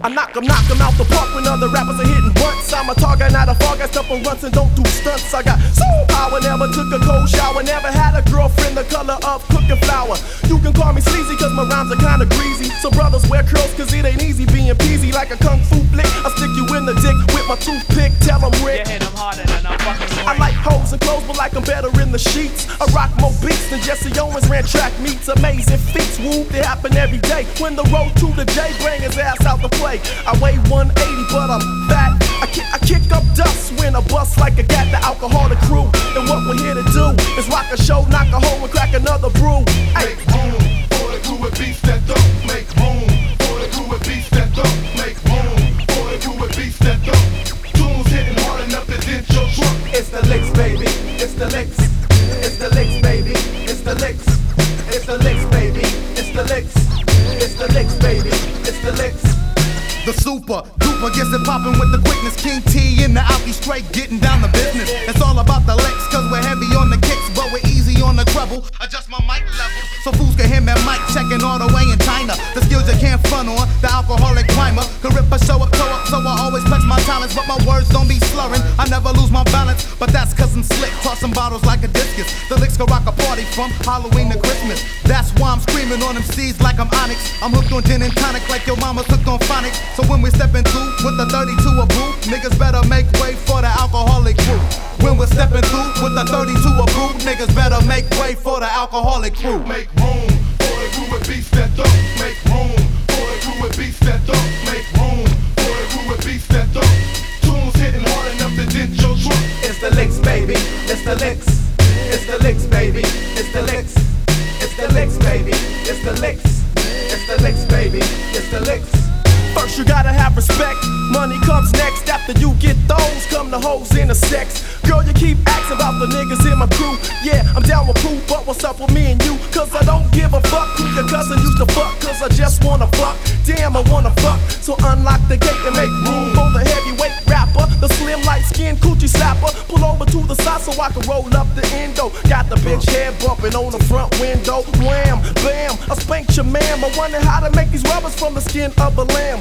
I knock 'em out the park when other rappers are hitting once. I'm a target, not a fog. I step on runs and don't do stunts. I got soul power, never took a cold shower. Never had a girlfriend the color of cooking flour. You can call me sleazy cause my rhymes are kinda greasy. So brothers wear curls cause it ain't easy being peasy. Like a kung fu flick, I stick you in the dick with my toothpick. Tell 'em Rick, you hit 'em harder than I'm fucking I like hoes and clothes, but like I'm better in the sheets. I rock more beats than Jesse Owens ran track meets. Amazing feats, whoop, they happen every day. When the road to the J, bring his ass out to play. I weigh 180, but I'm fat. I kick up dust when I bust like a gat, the alcoholic crew. And what we're here to do is rock a show, knock a hole, and crack another brew. Make room for the crew with beats that don't. Make room for the crew with beats that don't. Make room for the crew with beats that don't. Tunes hitting hard enough to dent your trunk. It's the licks, baby. It's the licks. It's the licks, baby. It's the licks. It's the licks, baby. It's the licks. It's the licks, baby. It's the licks. The super duper gets it poppin' with the quickness. King T in the alky straight getting down the business. It's all about the licks cause we're heavy on the kicks, but we're easy on the treble. Adjust my mic level so fools can hear me mic checking all the way in China. The skills you can't front on, the alcoholic climber. Can rip a show up, so I always flex my talents, but my words don't be slurring. I never lose my balance, but that's cause I'm slick. Tossing bottles like a discus. The licks can rock a party from Halloween to Christmas. That's why I'm screaming on them C's like I'm Onyx. I'm hooked on gin and tonic like your mama's hooked on phonics. So when we steppin' through with the 32 a brew, niggas better make way for the alcoholic crew. When we're steppin' through with the 32 a brew, niggas better make way for the alcoholic crew. Make room for the crew with beats that don't. Make room for the crew with beats that don't. Make room for the crew with beats that don't. Tunes hitting hard enough to dent your trunk. It's the licks, baby. It's the licks. It's the licks, baby. It's the licks. It's the licks, baby. It's the licks. It's the licks, baby. It's the licks. First you gotta have respect, money comes next. After you get those, come the hoes and the sex. Girl, you keep asking about the niggas in my crew. Yeah, I'm down with crew, but what's up with me and you? Cause I don't give a fuck who your cousin used to fuck. Cause I just wanna fuck, damn I wanna fuck. So unlock the gate and make room for the heavyweight rapper, the slim light skin coochie slapper. Pull over to the side so I can roll up the endo. Got the bitch head bumping on the front window. Wham, bam, I spanked your ma'am. I wonder how to make these rubbers from the skin of a lamb.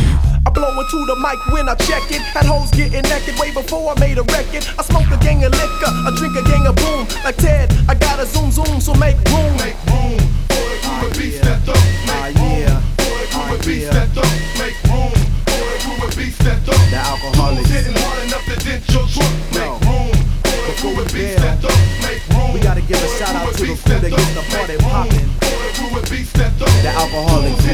I blow into the mic when I check it. Had hoes getting naked way before I made a record. I smoke a gang of liquor, I drink a gang of boom. Like Ted, I gotta zoom, so make room. Make room for the crew with beats that don't. Make room for the crew with beats that don't. Make room for the crew with beats that don't. The alcoholics. Tunes hitting hard enough to dent your trunk. Make room for the crew with beats that don't. Make room. We gotta give a shout out to the crew that gets the party poppin'. For the crew with beats that don't. The alcoholics.